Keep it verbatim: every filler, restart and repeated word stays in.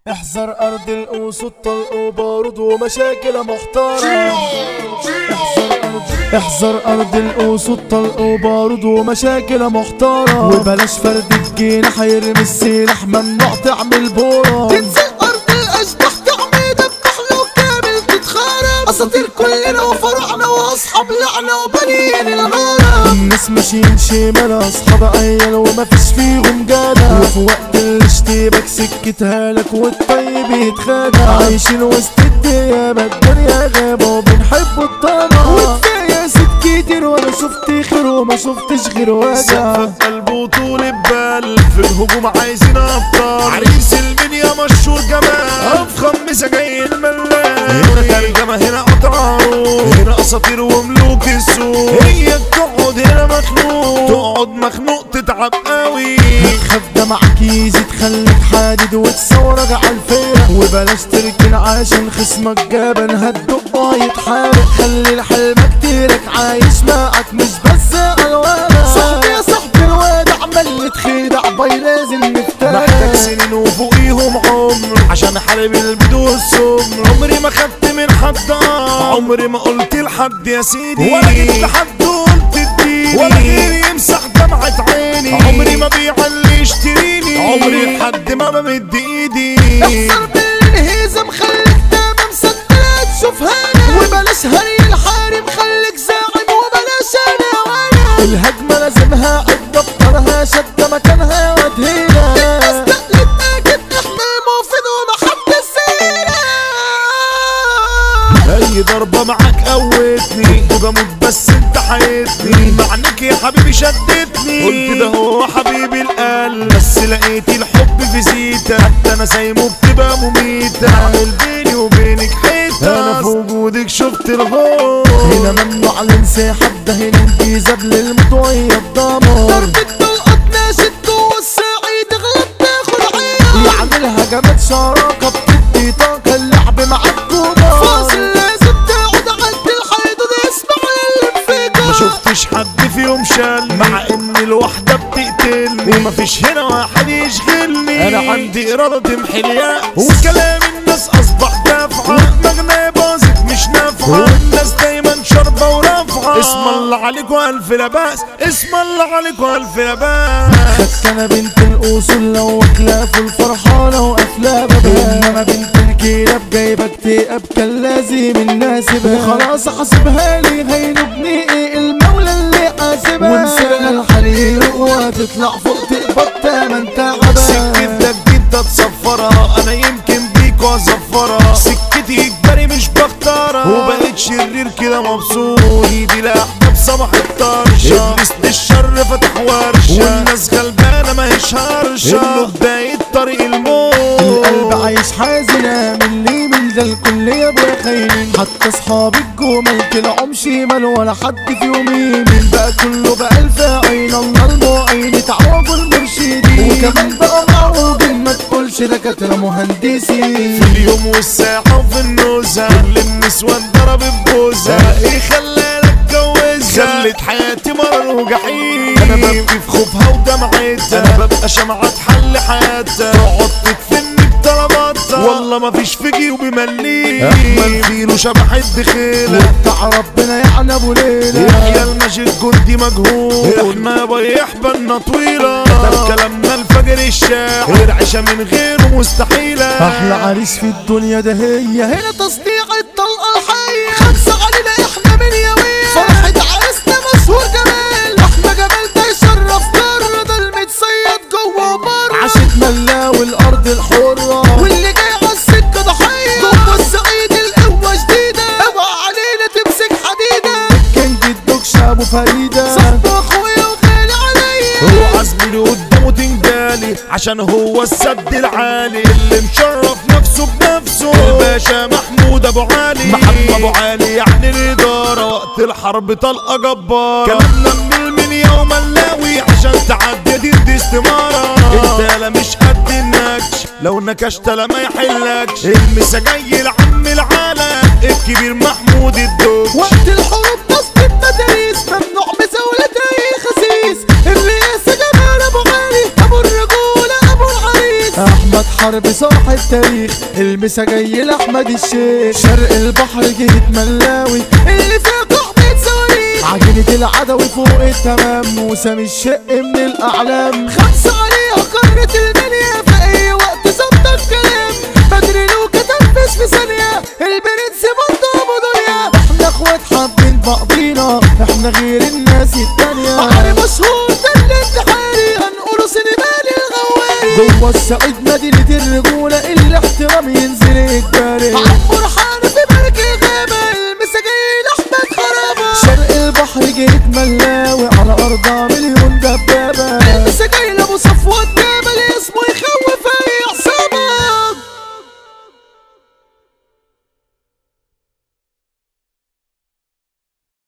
احذر ارض الاسود طلق وبارود ومشاكل محترم. احذر ارض احذر ارض الاسود طلق وبارود ومشاكل محترم. وبلاش فرد الجناح هيرمي السلاح، ممنوع تعمل بورا. تنزل ارض الاشباح تعمل دبح لو كامل تتخرب. اساطير كلنا وفرعنا واصحاب لعنه وبنين الغرب. الناس ماشيين شمال اصحاب عيال ومفيش فيهم جدع، وفي وقت الاشتباك سكتها لك والطيب يتخدع. عايشين وسط الدنيا ما الدنيا غابه وبنحب الطمع، وكفايه ست كتير وانا شفت خير وما شفتش غير وجع. سقف قلبه طول البال في الهجوم عايزين ابطال. عريس المنيا مشهور جمال افخم مسجاي الملال. هنا ترجمه هنا قطعه، هنا اساطير وملوك السوق. هي تقعد هنا مخنوق، تقعد مخنوق تتعب قوي. خاف دمعك يزيد خليك حادد وتصورك عالفيرة، وبلاش تركن عشان خصمك جبل هتدق وهيتحرق. خلي حلمك تيرك عايش معك مش بس الوانا. صاحبي يا صاحبي الواد عمال يتخدع باي لازم نفتح. محتاج سنين وفوقيهم عمر عشان حارب البدو والسمر. عمري ما خدت من حد، عمري ما قلت لحد يا سيدي، ولا جيت لحد قلت اديني، ولا غيري يمسح دمعة عيني. عمري ما بيع اللي يشتريني، عمري لحد ما بمد ايدي. احذر بالانهزام خليك تمام صدقات شوفها انا. وبلاش هري الحارم خليك زاعم وبلاش انا وانا. الهجمة لازمها عد ابطالها شد مكانها وادهينا. استقلت اكد احنا المفيد ومحدش زينا. اي ضربة معاك قوتني وبموت بس انت حيتني. معنك يا حبيبي شدتني، قلت ده هو حبيبي القلب، بس لقيت الحب في زيتة. حتى انا سايمه بتبقى مميتة، عامل بيني وبينك حيطة. انا في وجودك شفت الغور. هنا ممنوع الانسحاب، ده هنا انجذاب للمطوية الدمار. ضربة طلقات ناشد جوه الصعيد غلط تاخد عيار. يعمل هجمات شراكة بتدي طاقة اللعب معاك كبار. فاصل لازم تقعد عند الحدود اسمع للانفجار. ما شفتش حد في يوم شالني، مع ان الوحدة بتقتلني. ومفيش هنا واحد يشغلني، انا عندي ارادة تمحي اليأس. وكلام الناس اصبح دافعة، مغنى باظت مش نافعة. الناس دايما شاربة ورافعة. اسم الله عليك والف لا بأس، اسم الله عليك والف لا بأس. خدت انا بنت الاصول لو اخلاف الفرحانة وقافلة بابها، انما بنت الكلاب جايبة اكتئاب كان لازم الناس بها. وخلاص حاسبها لي هينبني ايه المولى اللي حاسبها. ومسكنا الحرير وهتطلع فوق تقبض تمن تعبان. سكتك دي انت تصفرها، انا يمكن بيك وازفرها. سكتي اجباري مش بختارها، وبقيت شرير كده مبسوط. ايدي لاحباب صباح الطرشة، ابليس للشر فتح ورشة. والناس غلبانة ماهيش هرشة، انه بداية طريق الموت. القلب عايش حزنة من ليه من ده الكل يا ابويا خاينين. حتى اصحاب الجمل طلعوا شمال ولا حد فيهم يمين. بقى كله بقى الفاعل الله المعين تعوجوا المرشدين. وكمان بقى معوجين ما تقولش دكاترة مهندسين. في اليوم والساعة وفي النزهة كل النسوان ضربت بوزة. ايه خلاني اتجوزها، خلت حياتي مرار وجحيم. انا ببكي في خوفها ودمعتها، انا ببقى شمعة تحل حياتها. تقعد تدفني بطلباتها، والله مفيش في جيوبي مليم. احمل فيلو شبح الدخيلة، وبتاع ربنا يعني ابو ليلى. يحيى المجيد جندي مجهول. احنا يابا يحبلنا طويلة، ده كلامنا الفجر الشاعر. عيشة من غيره مستحيلة. احلى عريس في الدنيا ده هي هنا تصنيع الطلقة الحية. خمسة علينا احنا من يومين. فرحة عريسنا مشهور جمال. احنا جمال ده يشرف بره، ده المتصيد جوه وبره. عاشت ملا والارض الحرة، واللي جاي عالسكة ضحية. جوه الصعيد القوة جديدة، اوعى علينا تمسك حديدة. كنت الدكش ابو فريدة، صاحب اخويا وغالي عليا. هو عزمي قدامه تنجالي، عشان هو السد العالي اللي مشرف نفسه بنفسه. الباشا محمود ابو علي، محمد ابو علي يعني الاداره. وقت الحرب طلقه جبار، كلامنا من المنيا وملاوي. عشان تعدي دي دي استماره. انت لا مش قد النكش، لو نكشت لا ما يحلكش. المسا جاي لعم العالم الكبير محمود الدوش. وقت الحروب نصب المداريس ممنوع مزاولة اي خسيس. الرئاسة جمال ابو علي، ابو الرجولة ابو العريس. احمد احمد حرب صاحب تاريخ، المسا جاي لاحمد الشيخ. شرق البحر جهة ملاوي اللي فيها قحبة صواريخ، عجينة العدوي فوق التمام، وسامي الشق من الاعلام. خمسة عليها قارة المنيا، في اي وقت ظبط الكلام. بدري لو كتنفس في ثانية، البرنس برضه ابو دنيا. احنا اخوات حابين بعضينا، احنا غير الناس التانية. بحر مشهور ده الانتحاري، هنقوله سينمالي الغواري. جوه الصعيد مدينة الرجولة، الاحترام ينزل الجاري. عمر حارب في برك الغابة، المساجين احمد خرابة. شرق البحر جهة ملاوي، على ارضها مليون دبابة. المساجين ابو صفوت